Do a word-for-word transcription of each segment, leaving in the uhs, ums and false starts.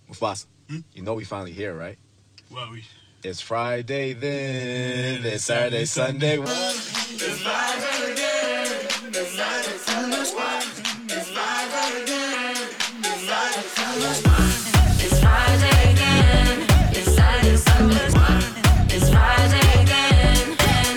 Mufasa, Hmm? you know we finally here, right? Well, we. It's Friday then, it's Saturday, Sunday. What? It's Friday again. It's Friday, Sunday. What? It's Friday again. It's Friday, Sunday. What? It's Friday again. It's Saturday, Sunday. What? It's Friday again.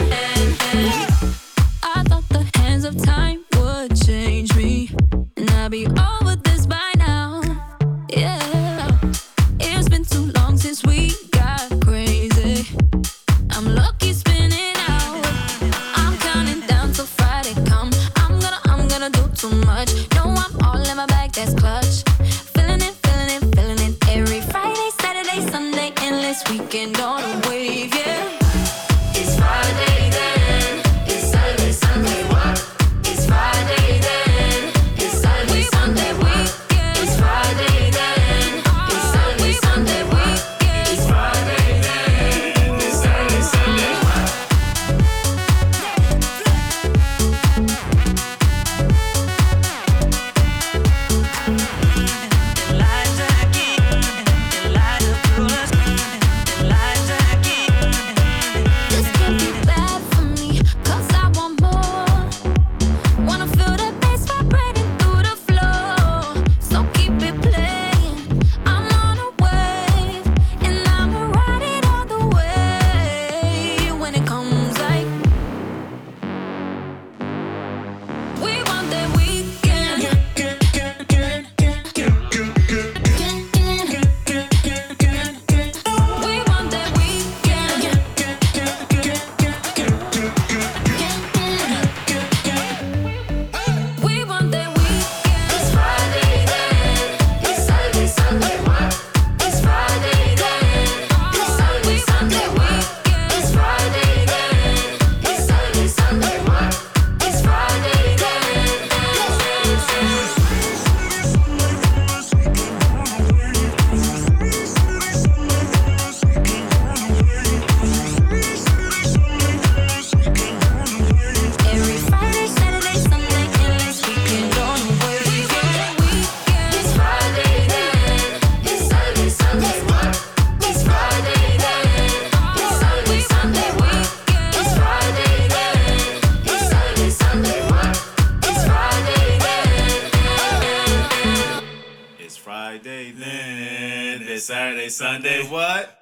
I thought the hands of time would change me, and I'd be over this by now. Yeah, it's been too long since we got crazy. I'm lucky spinning out. I'm counting down till Friday come. I'm gonna, I'm gonna do too much. No, I'm all in my bag, that's clutch. Feeling it, feeling it, feeling it. Every Friday, Saturday, Sunday, endless weekend on a wave, yeah. It's Friday then. It's Saturday, Sunday. What? It's Friday then. It's Saturday, Sunday. What? It's Friday then. It's Saturday, Sunday. What? It's Friday then. It's Saturday, Sunday. What? This can't be bad for me, 'cause I want more. Wanna feel the bass vibrating through the floor. So keep it playing. I'm on a wave, and I'ma ride it all the way. When it comes like we want that weekend. We want that weekend. We want that weekend. It's Friday then. It's Saturday, Sunday. What? It's Friday then. It's Saturday, Sunday. What? It's Friday then. It's Saturday, Sunday. What? It's Friday then. Every Friday, Saturday, Sunday, endless weekend on the way. We want that weekend. It's Friday then. It's Saturday, Sunday. What? It's Friday then. It's Saturday, Sunday. What? It's Friday then. It's Saturday, Sunday. What? It's Friday then. It's Friday then. It's Saturday, Sunday. What?